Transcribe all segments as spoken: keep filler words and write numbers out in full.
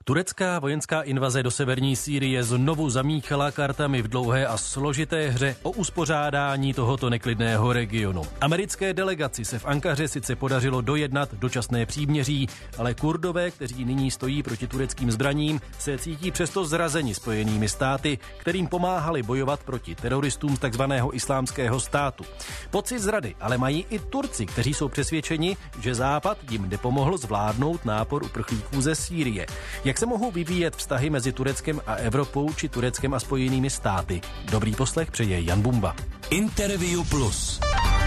Turecká vojenská invaze do severní Sýrie znovu zamíchala kartami v dlouhé a složité hře o uspořádání tohoto neklidného regionu. Americké delegaci se v Ankaře sice podařilo dojednat dočasné příměří, ale Kurdové, kteří nyní stojí proti tureckým zbraním, se cítí přesto zrazeni Spojenými státy, kterým pomáhali bojovat proti teroristům z takzvaného Islámského státu. Pocit zrady ale mají i Turci, kteří jsou přesvědčeni, že Západ jim nepomohl zvládnout nápor uprchlíků ze Sýrie. Jak se mohou vyvíjet vztahy mezi Tureckem a Evropou či Tureckem a Spojenými státy? Dobrý poslech přeje Jan Bumba. Interview Plus.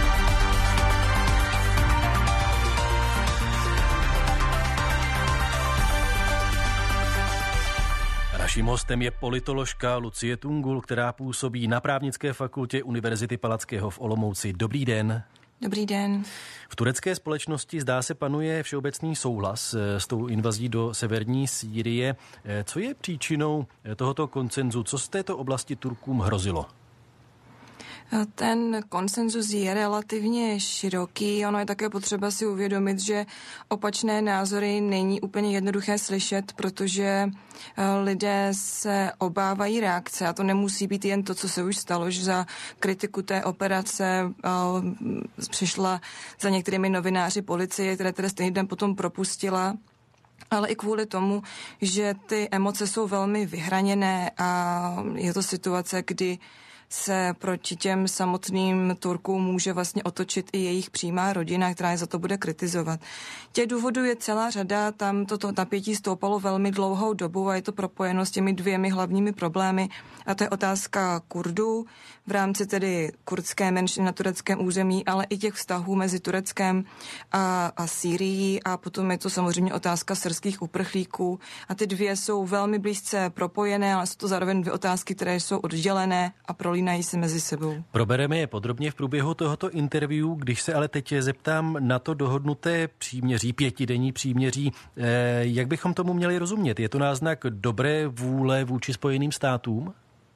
Naším hostem je politoložka Lucie Tungul, která působí na Právnické fakultě Univerzity Palackého v Olomouci. Dobrý den. Dobrý den. V turecké společnosti zdá se panuje všeobecný souhlas s tou invazí do severní Sýrie. Co je příčinou tohoto konsenzu? Co z této oblasti Turkům hrozilo? Ten konsenzus je relativně široký. Ono je také potřeba si uvědomit, že opačné názory není úplně jednoduché slyšet, protože lidé se obávají reakce a to nemusí být jen to, co se už stalo, že za kritiku té operace přišla za některými novináři policie, které tedy stejný den potom propustila, ale i kvůli tomu, že ty emoce jsou velmi vyhraněné a je to situace, kdy se proti těm samotným Turkům může vlastně otočit i jejich přímá rodina, která je za to bude kritizovat. Těch důvodů je celá řada, tam toto napětí stoupalo velmi dlouhou dobu a je to propojeno s těmi dvěmi hlavními problémy a to je otázka Kurdů v rámci tedy kurdské menšiny na tureckém území, ale i těch vztahů mezi Tureckem a, a Sýrií a potom je to samozřejmě otázka syrských uprchlíků a ty dvě jsou velmi blízce propojené, ale jsou to zároveň dvě otázky, které jsou oddělené a prolínají se mezi sebou. Probereme je podrobně v průběhu tohoto interview, když se ale teď zeptám na to dohodnuté příměří, pětidenní příměří, eh, jak bychom tomu měli rozumět? Je to náznak dobré vůle vůči Spojeným státům?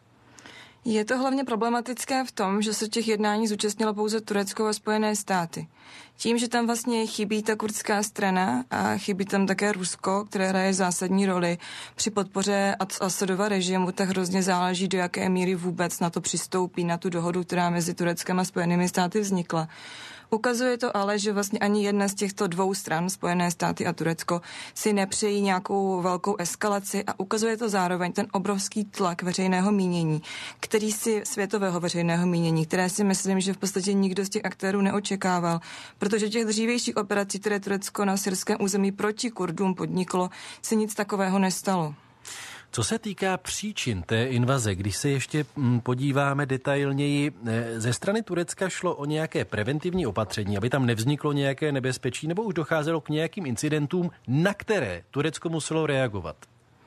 Je to hlavně problematické v tom, že se těch jednání zúčastnilo pouze Turecko a Spojené státy. Tím, že tam vlastně chybí ta kurdská strana a chybí tam také Rusko, které hraje zásadní roli při podpoře Asadova režimu, tak hrozně záleží, do jaké míry vůbec na to přistoupí, na tu dohodu, která mezi Tureckem a Spojenými státy vznikla. Ukazuje to ale, že vlastně ani jedna z těchto dvou stran, Spojené státy a Turecko, si nepřejí nějakou velkou eskalaci a ukazuje to zároveň ten obrovský tlak veřejného mínění, který si světového veřejného mínění, které si myslím, že v podstatě nikdo z těch aktérů neočekával, protože těch dřívějších operací, které Turecko na syrském území proti Kurdům podniklo, se nic takového nestalo. Co se týká příčin té invaze, když se ještě podíváme detailněji, ze strany Turecka šlo o nějaké preventivní opatření, aby tam nevzniklo nějaké nebezpečí, nebo už docházelo k nějakým incidentům, na které Turecko muselo reagovat?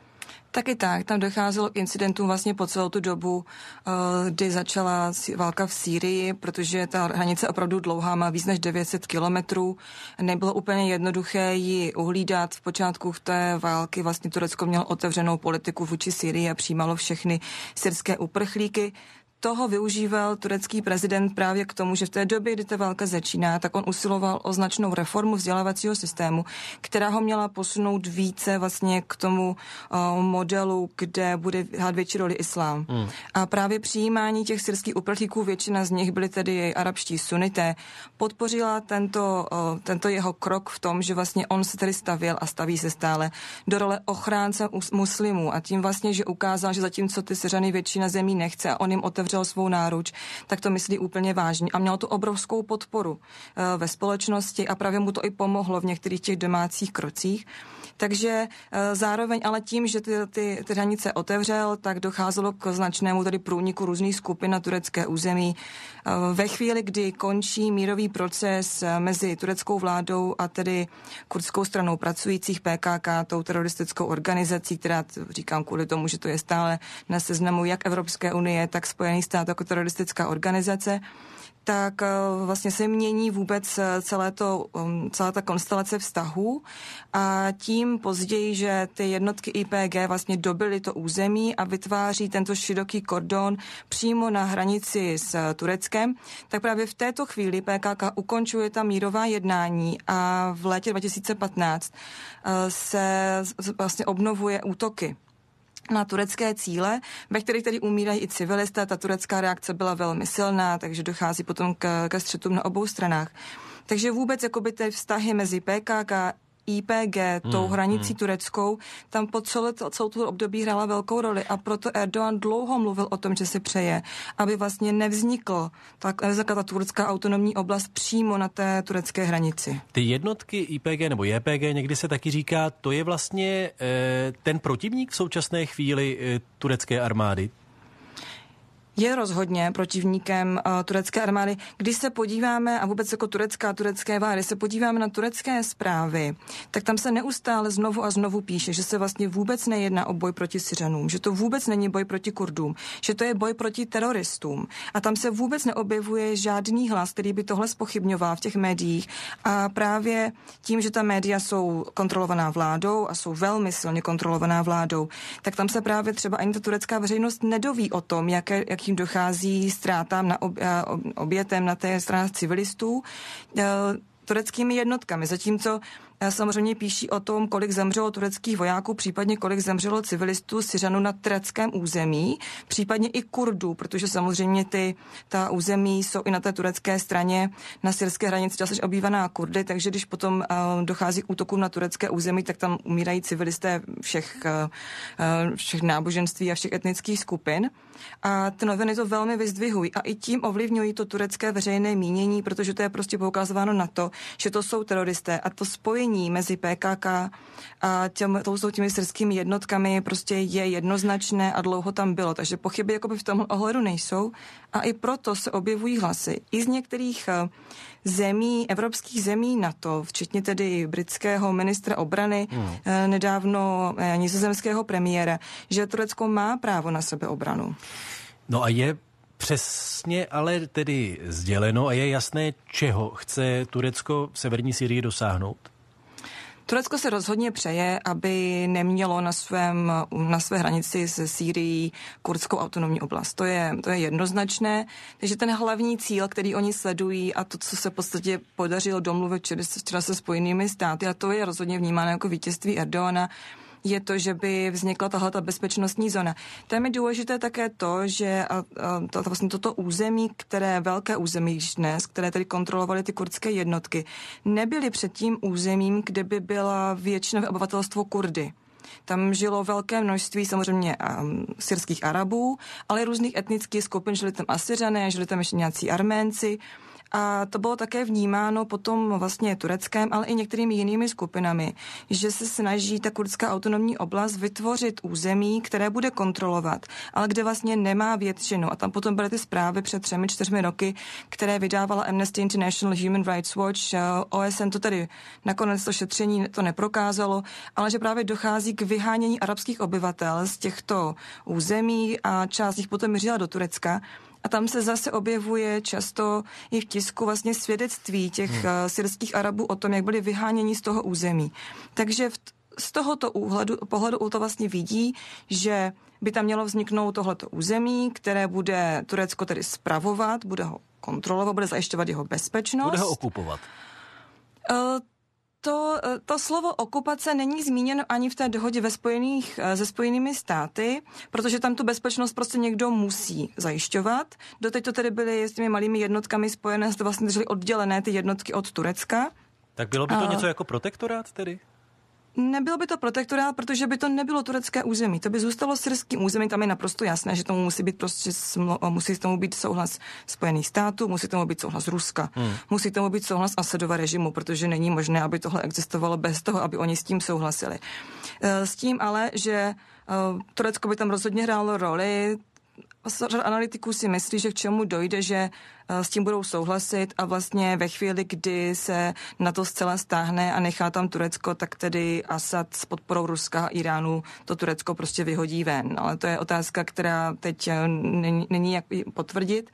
Taky tak, tam docházelo k incidentům vlastně po celou tu dobu, kdy začala válka v Sýrii, protože ta hranice je opravdu dlouhá, má víc než devět set kilometrů. Nebylo úplně jednoduché ji uhlídat. V počátku té války vlastně Turecko mělo otevřenou politiku vůči Sýrii a přijímalo všechny syrské uprchlíky. Toho využíval turecký prezident právě k tomu, že v té době, kdy ta válka začíná, tak on usiloval o značnou reformu vzdělávacího systému, která ho měla posunout více vlastně k tomu uh, modelu, kde bude hrát větší roli islám. Hmm. A právě přijímání těch syrských uprchlíků, většina z nich byli tedy arabští sunité, podpořila tento, uh, tento jeho krok v tom, že vlastně on se tedy stavěl a staví se stále do role ochránce muslimů a tím vlastně, že ukázal, že zatímco ty Syřany většina zemí nechce a on jim otevřel svou náruč, tak to myslí úplně vážně. A mělo to obrovskou podporu uh, ve společnosti a právě mu to i pomohlo v některých těch domácích krocích. Takže uh, zároveň ale tím, že ty, ty, ty hranice otevřel, tak docházelo k značnému tady průniku různých skupin na turecké území. Uh, ve chvíli, kdy končí mírový proces uh, mezi tureckou vládou a tedy kurdskou stranou pracujících P K K, tou teroristickou organizací, která, říkám kvůli tomu, že to je stále na seznamu jak Evropské unie, tak Spojených států jako teroristická organizace, tak vlastně se mění vůbec celé to, celá ta konstelace vztahů a tím tím později, že ty jednotky I P G vlastně dobyly to území a vytváří tento široký kordon přímo na hranici s Tureckem, tak právě v této chvíli P K K ukončuje ta mírová jednání a v létě dva tisíce patnáct se vlastně obnovuje útoky na turecké cíle, ve kterých tedy umírají i civilisté. Ta turecká reakce byla velmi silná, takže dochází potom k, ke střetům na obou stranách. Takže vůbec jakoby ty vztahy mezi P K K, I P G, tou hmm, hranicí hmm. tureckou, tam po celé, celou tu období hrála velkou roli a proto Erdogan dlouho mluvil o tom, že si přeje, aby vlastně nevznikl tak, nevznikla ta turecká autonomní oblast přímo na té turecké hranici. Ty jednotky I P G nebo J P G, někdy se taky říká, to je vlastně e, ten protivník v současné chvíli e, turecké armády? Je rozhodně protivníkem uh, turecké armády. Když se podíváme, a vůbec jako turecká, turecké vlády, když se podíváme na turecké zprávy, tak tam se neustále znovu a znovu píše, že se vlastně vůbec nejedná o boj proti Syřanům, že to vůbec není boj proti Kurdům, že to je boj proti teroristům. A tam se vůbec neobjevuje žádný hlas, který by tohle zpochybňoval v těch médiích. A právě tím, že ta média jsou kontrolovaná vládou a jsou velmi silně kontrolovaná vládou, tak tam se právě třeba ani ta turecká veřejnost nedoví o tom, jaké, jak tím dochází ztrátám na ob, obětem na té straně civilistů tureckými jednotkami. Zatímco samozřejmě píší o tom, kolik zemřelo tureckých vojáků, případně kolik zemřelo civilistů Syřanů na tureckém území, případně i Kurdů, protože samozřejmě ty, ta území jsou i na té turecké straně na syrské hranici často obývaná Kurdy, takže když potom uh, dochází k útokům na turecké území, tak tam umírají civilisté všech, uh, všech náboženství a všech etnických skupin. A ty noviny to velmi vyzdvihují a i tím ovlivňují to turecké veřejné mínění, protože to je prostě poukazováno na to, že to jsou teroristé a to spojení mezi P K K a těm, to jsou těmi syrskými jednotkami prostě je jednoznačné a dlouho tam bylo, takže pochyby jakoby v tom ohledu nejsou a i proto se objevují hlasy i z některých zemí, evropských zemí NATO, včetně tedy britského ministra obrany, hmm. nedávno nizozemského premiéra, že Turecko má právo na sebeobranu. No a je přesně ale tedy sděleno a je jasné, čeho chce Turecko v severní Sýrii dosáhnout? Turecko se rozhodně přeje, aby nemělo na, svém, na své hranici se Sýrií kurdskou autonomní oblast. To je, to je jednoznačné. Takže ten hlavní cíl, který oni sledují a to, co se v podstatě podařilo domluvit včera se Spojenými státy, a to je rozhodně vnímáno jako vítězství Erdogana, je to, že by vznikla tahleta bezpečnostní zóna. Tam je důležité také to, že a, a, to, vlastně toto území, které velké území již dnes, které tedy kontrolovaly ty kurdské jednotky, nebyly předtím územím, kde by byla většinové obyvatelstvo Kurdy. Tam žilo velké množství samozřejmě um, syrských Arabů, ale i různých etnických skupin, žili tam Asyřané, žili tam ještě nějací Arménci. A to bylo také vnímáno potom vlastně Tureckem, ale i některými jinými skupinami, že se snaží ta kurdská autonomní oblast vytvořit území, které bude kontrolovat, ale kde vlastně nemá většinu. A tam potom byly ty zprávy před třemi, čtyřmi roky, které vydávala Amnesty International, Human Rights Watch, O S N to tedy nakonec to šetření to neprokázalo, ale že právě dochází k vyhánění arabských obyvatel z těchto území a část jich potom mířila do Turecka. A tam se zase objevuje často i v tisku vlastně svědectví těch hmm. syrských Arabů o tom, jak byli vyháněni z toho území. Takže v, z tohoto úhledu, pohledu to vlastně vidí, že by tam mělo vzniknout tohleto území, které bude Turecko tedy spravovat, bude ho kontrolovat, bude zajišťovat jeho bezpečnost. Bude ho okupovat. Uh, To, to slovo okupace není zmíněno ani v té dohodě ve spojených, se Spojenými státy, protože tam tu bezpečnost prostě někdo musí zajišťovat. Doteď to tedy byly s těmi malými jednotkami spojené, to vlastně držely oddělené ty jednotky od Turecka. Tak bylo by to A... něco jako protektorát tedy? Nebylo by to protektorát, protože by to nebylo turecké území. To by zůstalo syrským území, tam je naprosto jasné, že tomu musí být prostě musí tomu být souhlas Spojených států, musí tomu být souhlas Ruska, hmm. musí tomu být souhlas Asadova režimu, protože není možné, aby tohle existovalo bez toho, aby oni s tím souhlasili. S tím ale, že Turecko by tam rozhodně hrálo roli. Řada analytiků si myslí, že k čemu dojde, že s tím budou souhlasit a vlastně ve chvíli, kdy se na to zcela stáhne a nechá tam Turecko, tak tedy Asad s podporou Ruska a Iránu to Turecko prostě vyhodí ven. Ale to je otázka, která teď není, není jak potvrdit.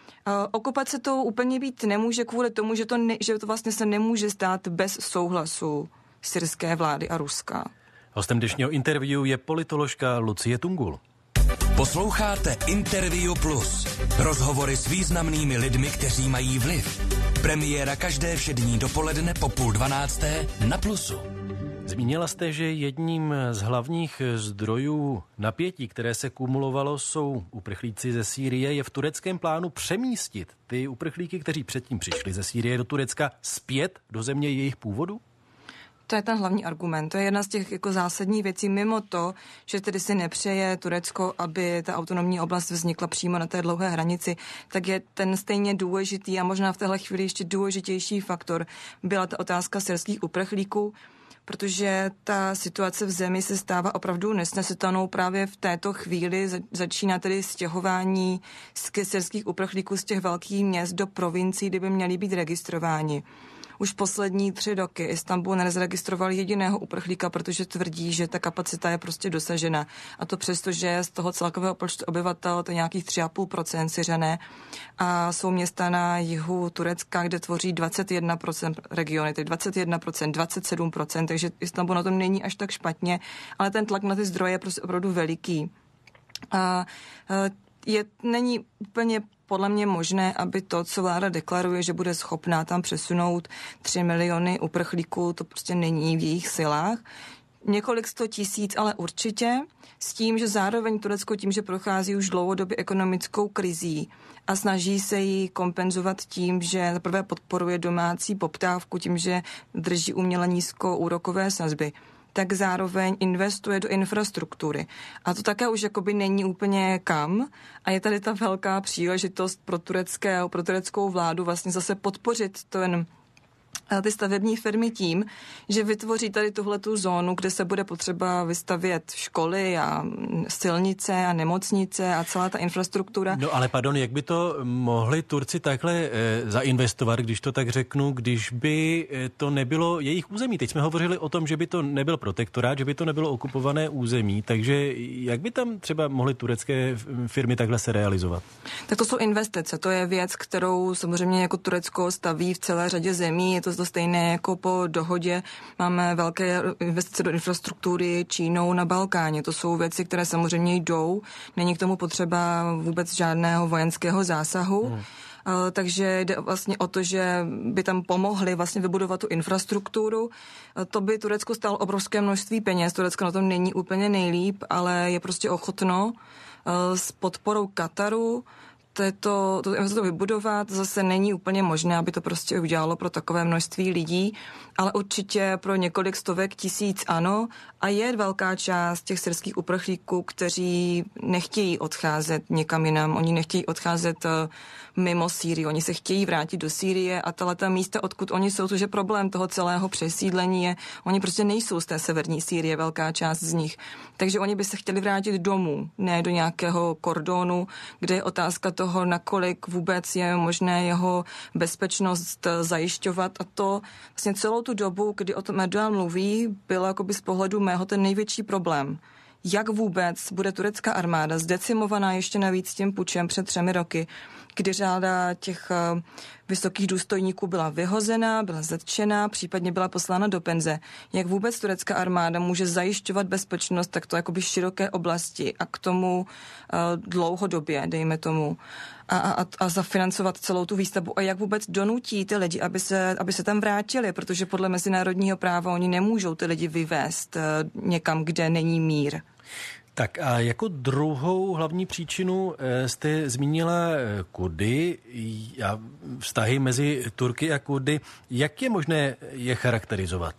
Okupace to úplně být nemůže kvůli tomu, že to, ne, že to vlastně se nemůže stát bez souhlasu syrské vlády a Ruska. Hostem dnešního interview je politoložka Lucie Tungul. Posloucháte Interview Plus. Rozhovory s významnými lidmi, kteří mají vliv. Premiéra každé všední dopoledne po půl dvanácté na Plusu. Zmínila jste, že jedním z hlavních zdrojů napětí, které se kumulovalo, jsou uprchlíci ze Sýrie. Je v tureckém plánu přemístit ty uprchlíky, kteří předtím přišli ze Sýrie do Turecka, zpět do země jejich původu? To je ten hlavní argument. To je jedna z těch jako zásadních věcí, mimo to, že tedy si nepřeje Turecko, aby ta autonomní oblast vznikla přímo na té dlouhé hranici, tak je ten stejně důležitý a možná v téhle chvíli ještě důležitější faktor byla ta otázka syrských uprchlíků, protože ta situace v zemi se stává opravdu nesnesitelnou právě v této chvíli. Začíná tedy stěhování syrských uprchlíků z těch velkých měst do provincií, kde by měli být registrováni. Už poslední tři roky Istanbul nezaregistroval jediného uprchlíka, protože tvrdí, že ta kapacita je prostě dosažena. A to přesto, že z toho celkového počtu obyvatel to je nějakých tři a půl procenta Syřané a jsou města na jihu Turecka, kde tvoří dvacet jedna procent regiony, tedy dvacet jedna procent, dvacet sedm procent, takže Istanbul na tom není až tak špatně, ale ten tlak na ty zdroje je prostě opravdu veliký. A je, není úplně podle mě možné, aby to, co vláda deklaruje, že bude schopná tam přesunout tři miliony uprchlíků, to prostě není v jejich silách. Několik sto tisíc, ale určitě, s tím, že zároveň Turecko tím, že prochází už dlouhodobě ekonomickou krizí a snaží se ji kompenzovat tím, že zaprvé podporuje domácí poptávku, tím, že drží uměle nízko úrokové sazby, tak zároveň investuje do infrastruktury. A to také už jakoby není úplně kam. A je tady ta velká příležitost pro turecké, pro tureckou vládu vlastně zase podpořit ten ty stavební firmy tím, že vytvoří tady tuhletu zónu, kde se bude potřeba vystavět školy a silnice a nemocnice a celá ta infrastruktura. No ale pardon, jak by to mohli Turci takhle e, zainvestovat, když to tak řeknu, když by to nebylo jejich území? Teď jsme hovořili o tom, že by to nebyl protektorát, že by to nebylo okupované území, takže jak by tam třeba mohly turecké firmy takhle se realizovat? Tak to jsou investice, to je věc, kterou samozřejmě jako Turecko staví v celé řadě zemí, je to to stejné jako po dohodě. Máme velké investice do infrastruktury Čínou na Balkáně. To jsou věci, které samozřejmě jdou. Není k tomu potřeba vůbec žádného vojenského zásahu. Hmm. Uh, takže jde vlastně o to, že by tam pomohli vlastně vybudovat tu infrastrukturu. Uh, to by Turecko stálo obrovské množství peněz. Turecko na tom není úplně nejlíp, ale je prostě ochotno uh, s podporou Kataru to, to, to vybudovat. Zase není úplně možné, aby to prostě udělalo pro takové množství lidí, ale určitě pro několik stovek tisíc ano. A je velká část těch syrských uprchlíků, kteří nechtějí odcházet někam jinam. Oni nechtějí odcházet mimo Sýrii. Oni se chtějí vrátit do Sýrie a tato místa, odkud oni jsou, což je problém toho celého přesídlení, je, oni prostě nejsou z té severní Sýrie, velká část z nich. Takže oni by se chtěli vrátit domů, ne do nějakého kordonu, kde je otázka toho, nakolik vůbec je možné jeho bezpečnost zajišťovat. A to vlastně celou tu dobu, kdy o tom Erdogan mluví, bylo jakoby z pohledu mého ten největší problém. Jak vůbec bude turecká armáda zdecimovaná ještě navíc tím pučem před třemi roky, kdy řáda těch uh, vysokých důstojníků byla vyhozena, byla zatčena, případně byla poslána do penze. Jak vůbec turecká armáda může zajišťovat bezpečnost takto jakoby široké oblasti a k tomu uh, dlouhodobě, dejme tomu, a, a, a zafinancovat celou tu výstavbu a jak vůbec donutí ty lidi, aby se, aby se tam vrátili, protože podle mezinárodního práva oni nemůžou ty lidi vyvést uh, někam, kde není mír. Tak a jako druhou hlavní příčinu jste zmínila Kurdy a vztahy mezi Turky a Kurdy. Jak je možné je charakterizovat?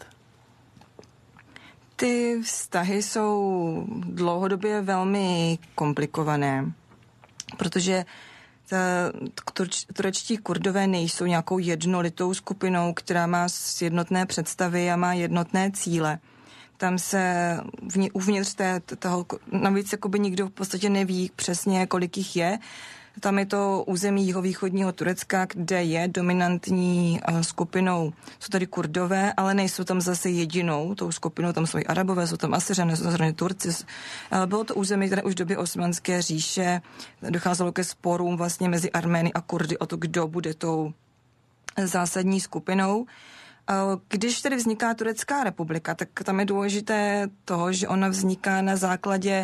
Ty vztahy jsou dlouhodobě velmi komplikované, protože turečtí Kurdové nejsou nějakou jednolitou skupinou, která má jednotné představy a má jednotné cíle. Tam se uvnitř té, toho, navíc jakoby nikdo v podstatě neví přesně, kolik jich je. Tam je to území jihovýchodního Turecka, kde je dominantní skupinou. Jsou tady Kurdové, ale nejsou tam zase jedinou tou skupinou. Tam jsou i Arabové, jsou tam Asyřané, jsou tam Turci. Bylo to území, které už v době Osmanské říše docházelo ke sporům vlastně mezi Armény a Kurdy o to, kdo bude tou zásadní skupinou. Když tedy vzniká Turecká republika, tak tam je důležité to, že ona vzniká na základě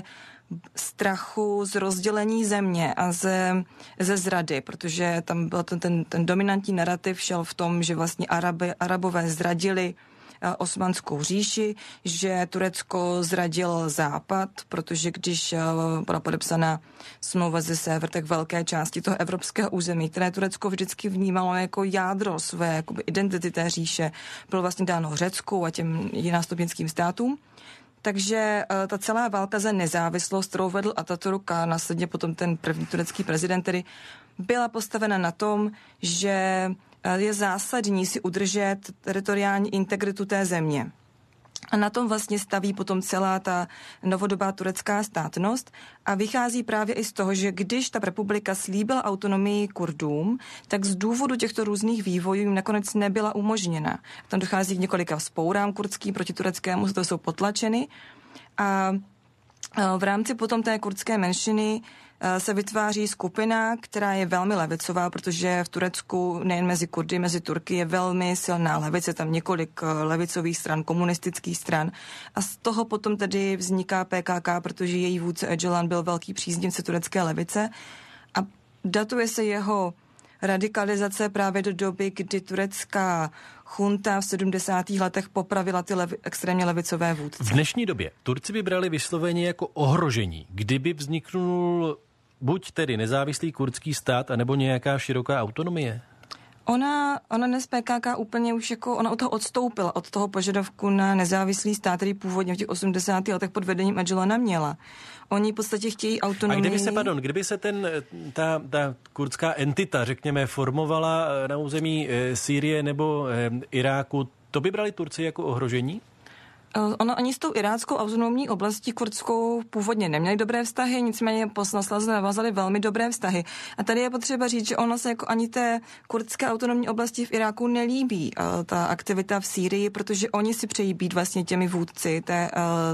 strachu z rozdělení země a ze, ze zrady, protože tam byl ten, ten, ten dominantní narrativ šel v tom, že vlastně Araby, Arabové zradili Osmanskou říši, že Turecko zradil Západ, protože když byla podepsaná smlouva ze Séver, tak velké části toho evropského území, které Turecko vždycky vnímalo jako jádro své jakoby identity té říše, bylo vlastně dáno Řecku a těm nástupnickým státům. Takže uh, ta celá válka za nezávislost, kterou vedl Ataturk a následně potom ten první turecký prezident, tedy byla postavena na tom, že uh, je zásadní si udržet teritoriální integritu té země. A na tom vlastně staví potom celá ta novodobá turecká státnost a vychází právě i z toho, že když ta republika slíbila autonomii Kurdům, tak z důvodu těchto různých vývojů jim nakonec nebyla umožněna. Tam dochází k několika vzpourám kurdským proti tureckému, to jsou potlačeny a v rámci potom té kurdské menšiny se vytváří skupina, která je velmi levicová, protože v Turecku nejen mezi Kurdy, mezi Turky je velmi silná levice, tam několik levicových stran, komunistických stran a z toho potom tedy vzniká P K K, protože její vůdce Öcalan byl velký příznivce turecké levice a datuje se jeho radikalizace právě do doby, kdy turecká chunta v sedmdesátých letech popravila ty levi, extrémně levicové vůdce. V dnešní době Turci vybrali vysloveně jako ohrožení, kdyby vzniknul buď tedy nezávislý kurdský stát, anebo nějaká široká autonomie? Ona, ona dnes P K K úplně už jako, ona od toho odstoupila, od toho požadavku na nezávislý stát, který původně v těch osmdesátých letech pod vedením Öcalana měla. Oni v podstatě chtějí autonomii. A kdyby se, pardon, kdyby se ten, ta, ta kurdská entita, řekněme, formovala na území e, Sýrie nebo e, Iráku, to by brali Turci jako ohrožení? Ono, oni s tou iráckou autonomní oblastí kurdskou původně neměli dobré vztahy, nicméně poslasleze navázali velmi dobré vztahy. A tady je potřeba říct, že ono se jako ani té kurdské autonomní oblasti v Iráku nelíbí ta aktivita v Sýrii, protože oni si přejí být vlastně těmi vůdci té,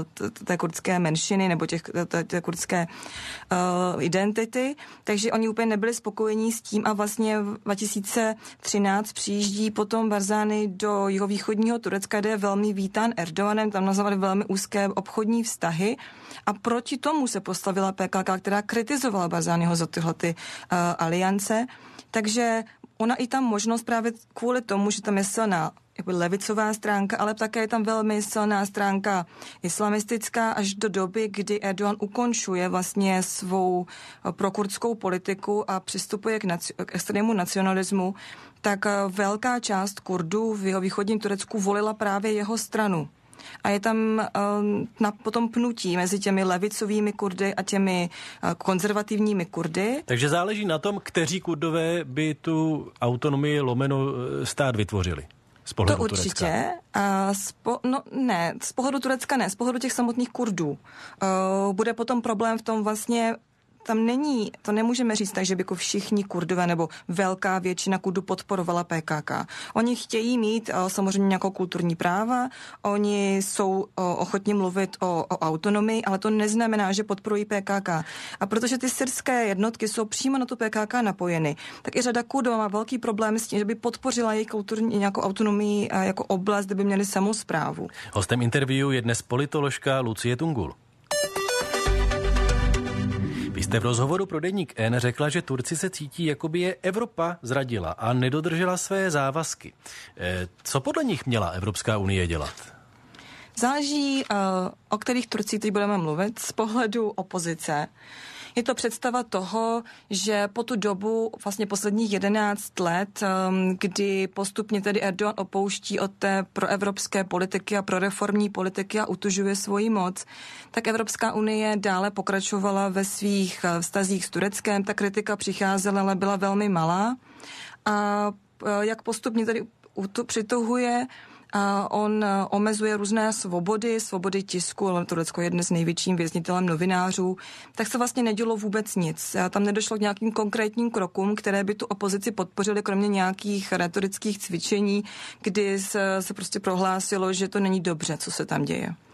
té kurdské menšiny nebo těch, té, té kurdské uh, identity, takže oni úplně nebyli spokojení s tím a vlastně v dva tisíce třináct přijíždí potom Barzani do jihovýchodního Turecka, kde je velmi vítán Erdoganem, tam nazvali velmi úzké obchodní vztahy a proti tomu se postavila P K K, která kritizovala Barzaniho za tyhle ty, uh, aliance. Takže ona i tam možnost právě kvůli tomu, že tam je silná jako levicová stránka, ale také je tam velmi silná stránka islamistická až do doby, kdy Erdogan ukončuje vlastně svou prokurdskou politiku a přistupuje k, naci- k extrémnímu nacionalismu, tak velká část Kurdů v jeho východním Turecku volila právě jeho stranu. A je tam um, na potom pnutí mezi těmi levicovými Kurdy a těmi uh, konzervativními Kurdy. Takže záleží na tom, kteří Kurdové by tu autonomii lomeno stát vytvořili. Z pohledu to určitě. Turecka. A z po, no ne, z pohledu Turecka ne, z pohledu těch samotných Kurdů. Uh, bude potom problém v tom vlastně, tam není, to nemůžeme říct tak, že by jako všichni Kurdové nebo velká většina Kurdů podporovala P K K. Oni chtějí mít uh, samozřejmě nějakou kulturní práva, oni jsou uh, ochotní mluvit o, o autonomii, ale to neznamená, že podporují P K K. A protože ty syrské jednotky jsou přímo na tu P K K napojeny, tak i řada Kurdů má velký problém s tím, že by podpořila jejich kulturní nějakou autonomii uh, jako oblast, kde by měli samosprávu. Hostem interview je dnes politoložka Lucie Tungul. Vy jste v rozhovoru pro deník N řekla, že Turci se cítí, jako by je Evropa zradila a nedodržela své závazky. Co podle nich měla Evropská unie dělat? Záleží, o kterých Turcích teď budeme mluvit, z pohledu opozice. Je to představa toho, že po tu dobu, vlastně posledních jedenáct let, kdy postupně tedy Erdogan opouští od té proevropské politiky a proreformní politiky a utužuje svoji moc, tak Evropská unie dále pokračovala ve svých vztazích s Tureckem. Ta kritika přicházela, ale byla velmi malá. A jak postupně tedy přituhuje, a on omezuje různé svobody, svobody tisku, ale Turecko je dnes největším věznitelem novinářů, tak se vlastně nedělo vůbec nic. A tam nedošlo k nějakým konkrétním krokům, které by tu opozici podpořily, kromě nějakých retorických cvičení, kdy se, se prostě prohlásilo, že to není dobře, co se tam děje.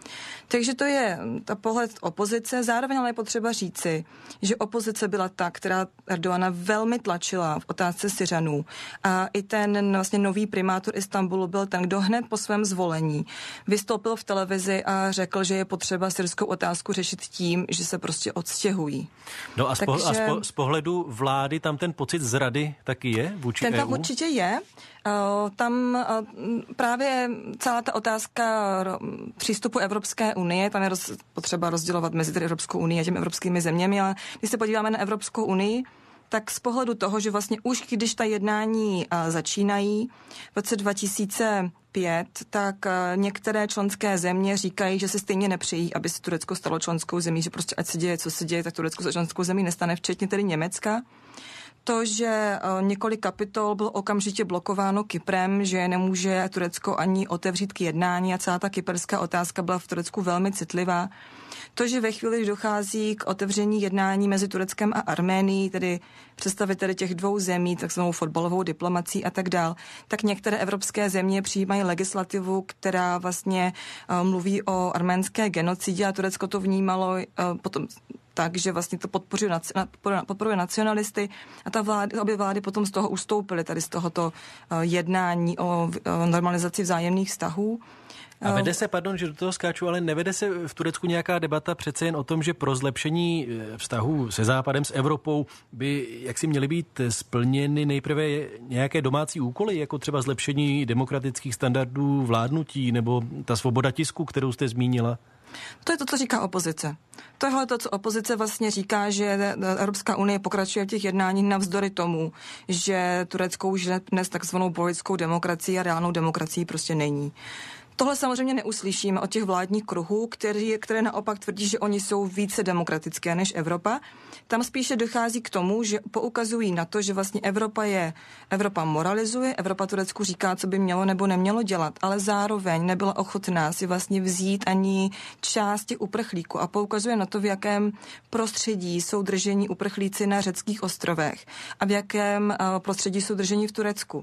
Takže to je ta pohled opozice. Zároveň ale je potřeba říci, že opozice byla ta, která Erdogana velmi tlačila v otázce Syřanů. A i ten vlastně nový primátor Istanbulu byl ten, kdo hned po svém zvolení vystoupil v televizi a řekl, že je potřeba syrskou otázku řešit tím, že se prostě odstěhují. No a, z, Takže, po, a z, po, z pohledu vlády tam ten pocit zrady taky je vůči ten E U? Tam určitě je. Uh, tam uh, právě celá ta otázka ro, přístupu Evropské unie, tam je roz, potřeba rozdělovat mezi tedy Evropskou unii a těmi evropskými zeměmi, ale když se podíváme na Evropskou unii, tak z pohledu toho, že vlastně už když ta jednání uh, začínají v roce dva tisíce pět, tak uh, některé členské země říkají, že se stejně nepřejí, aby se Turecko stalo členskou zemí, že prostě ať se děje, co se děje, tak Turecko se členskou zemí nestane, včetně tedy Německa. To, že několik kapitol bylo okamžitě blokováno Kyprem, že nemůže Turecko ani otevřít k jednání a celá ta kyperská otázka byla v Turecku velmi citlivá. To, že ve chvíli, když dochází k otevření jednání mezi Tureckem a Arménií, tedy představiteli těch dvou zemí, takzvanou fotbalovou diplomací a tak dál, tak některé evropské země přijímají legislativu, která vlastně uh, mluví o arménské genocidě a Turecko to vnímalo uh, potom takže vlastně to podporuje, podporuje nacionalisty a ta vlády, obě vlády potom z toho ustoupily, tady z tohoto jednání o normalizaci vzájemných vztahů. A vede se, pardon, že do toho skáču, ale nevede se v Turecku nějaká debata přece jen o tom, že pro zlepšení vztahů se Západem, s Evropou by jaksi měly být splněny nejprve nějaké domácí úkoly, jako třeba zlepšení demokratických standardů vládnutí nebo ta svoboda tisku, kterou jste zmínila? To je to, co říká opozice. Tohle je to, co opozice vlastně říká, že Evropská unie pokračuje v těch jednáních navzdory tomu, že Turecko už dnes takzvanou politickou demokracii a reálnou demokracii prostě není. Tohle samozřejmě neuslyšíme od těch vládních kruhů, který, které naopak tvrdí, že oni jsou více demokratické než Evropa. Tam spíše dochází k tomu, že poukazují na to, že vlastně Evropa je, Evropa moralizuje, Evropa Turecku říká, co by mělo nebo nemělo dělat, ale zároveň nebyla ochotná si vlastně vzít ani část těch uprchlíků a poukazuje na to, v jakém prostředí jsou držení uprchlíci na řeckých ostrovech a v jakém prostředí jsou držení v Turecku.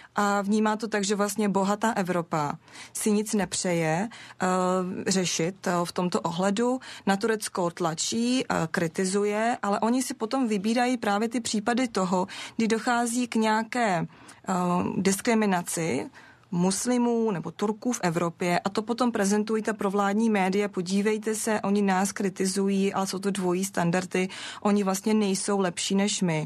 A vnímá to tak, že vlastně bohatá Evropa si nic nepřeje uh, řešit uh, v tomto ohledu. Na Turecko tlačí, uh, kritizuje, ale oni si potom vybírají právě ty případy toho, kdy dochází k nějaké uh, diskriminaci muslimů nebo Turků v Evropě a to potom prezentují ta provládní média. Podívejte se, oni nás kritizují, ale jsou to dvojí standardy, oni vlastně nejsou lepší než my.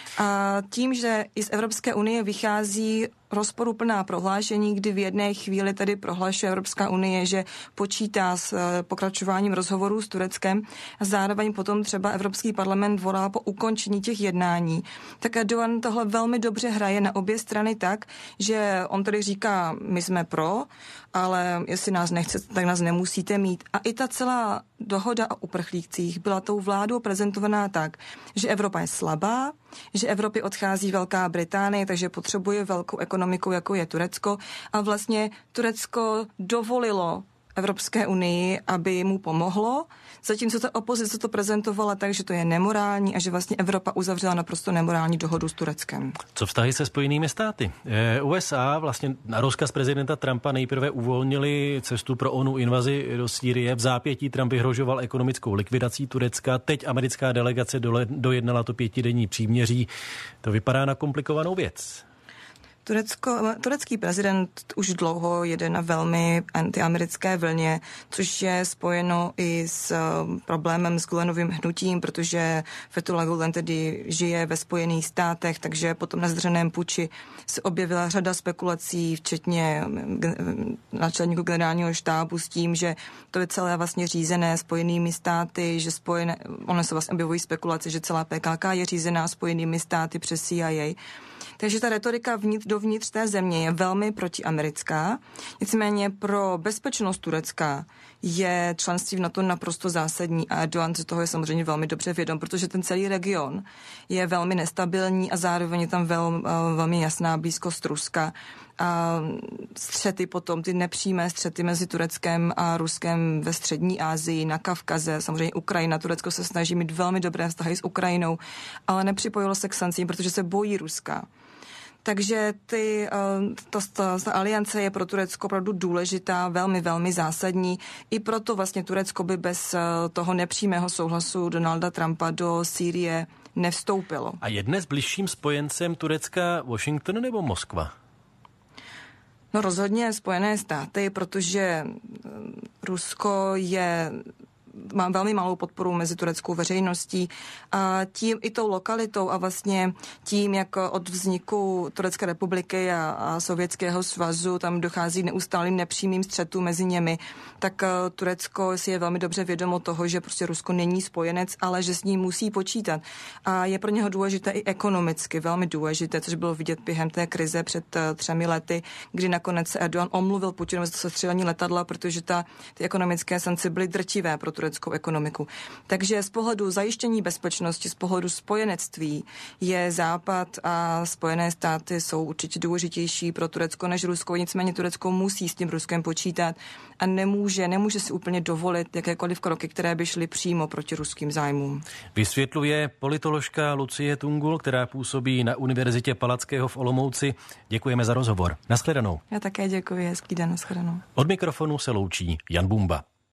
A tím, že i z Evropské unie vychází rozporuplná prohlášení, kdy v jedné chvíli tady prohlašuje Evropská unie, že počítá s pokračováním rozhovorů s Tureckem a zároveň potom třeba Evropský parlament volá po ukončení těch jednání, tak Erdogan tohle velmi dobře hraje na obě strany tak, že on tady říká, my jsme pro, ale jestli nás nechcete, tak nás nemusíte mít. A i ta celá dohoda o uprchlících byla tou vládou prezentovaná tak, že Evropa je slabá, že Evropě odchází Velká Británie, takže potřebuje velkou ekonomiku, jako je Turecko. A vlastně Turecko dovolilo Evropské unii, aby mu pomohlo, zatímco ta opozice to prezentovala tak, že to je nemorální a že vlastně Evropa uzavřela naprosto nemorální dohodu s Tureckem. Co vztahy se Spojenými státy? U S A vlastně na rozkaz prezidenta Trumpa nejprve uvolnili cestu pro onu invazi do Sýrie. V zápětí Trump vyhrožoval ekonomickou likvidací Turecka. Teď americká delegace dojednala to pětidenní příměří. To vypadá na komplikovanou věc. Turecko, turecký prezident už dlouho jede na velmi antiamerické vlně, což je spojeno i s problémem s Gülenovým hnutím, protože Fethullah Gülen tedy žije ve Spojených státech, takže po tom nezdřeném puči se objevila řada spekulací, včetně náčelníku generálního štábu s tím, že to je celé vlastně řízené Spojenými státy, že spojené, ono se vlastně objevují spekulace, že celá P K K je řízená Spojenými státy přes C I A. Takže ta retorika vnitř, dovnitř té země je velmi protiamerická. Nicméně pro bezpečnost Turecka je členství v NATO naprosto zásadní a Erdogan se toho je samozřejmě velmi dobře vědom, protože ten celý region je velmi nestabilní a zároveň je tam vel, velmi jasná blízkost Ruska. A střety potom, ty nepřímé střety mezi Tureckem a Ruskem ve střední Asii, na Kavkaze, samozřejmě Ukrajina. Turecko se snaží mít velmi dobré vztahy s Ukrajinou, ale nepřipojilo se k sankcím, protože se bojí Ruska. Takže ty, to, to, ta aliance je pro Turecko opravdu důležitá, velmi, velmi zásadní. I proto vlastně Turecko by bez toho nepřímého souhlasu Donalda Trumpa do Sýrie nevstoupilo. A je dnes bližším spojencem Turecka Washington nebo Moskva? No rozhodně Spojené státy, protože Rusko je... má velmi malou podporu mezi tureckou veřejností a tím i tou lokalitou a vlastně tím, jak od vzniku Turecké republiky a, a Sovětského svazu tam dochází neustálým nepřímým střetům mezi nimi, tak Turecko si je velmi dobře vědomo toho, že prostě Rusko není spojenec, ale že s ním musí počítat. A je pro něho důležité i ekonomicky, velmi důležité, což bylo vidět během té krize před třemi lety, kdy nakonec se Erdogan omluvil Putinovi za sestřelení letadla, protože ta, ty ekonomické sankce byly drtivé pro tureckou ekonomiku. Takže z pohledu zajištění bezpečnosti, z pohledu spojenectví je Západ a Spojené státy jsou určitě důležitější pro Turecko než Rusko. Nicméně Turecko musí s tím Ruskem počítat a nemůže, nemůže si úplně dovolit jakékoliv kroky, které by šly přímo proti ruským zájmům. Vysvětluje politoložka Lucie Tungul, která působí na Univerzitě Palackého v Olomouci. Děkujeme za rozhovor. Nashledanou. Já také děkuji, hezký den, nashledanou. Od mikrofonu se loučí Jan Bumba.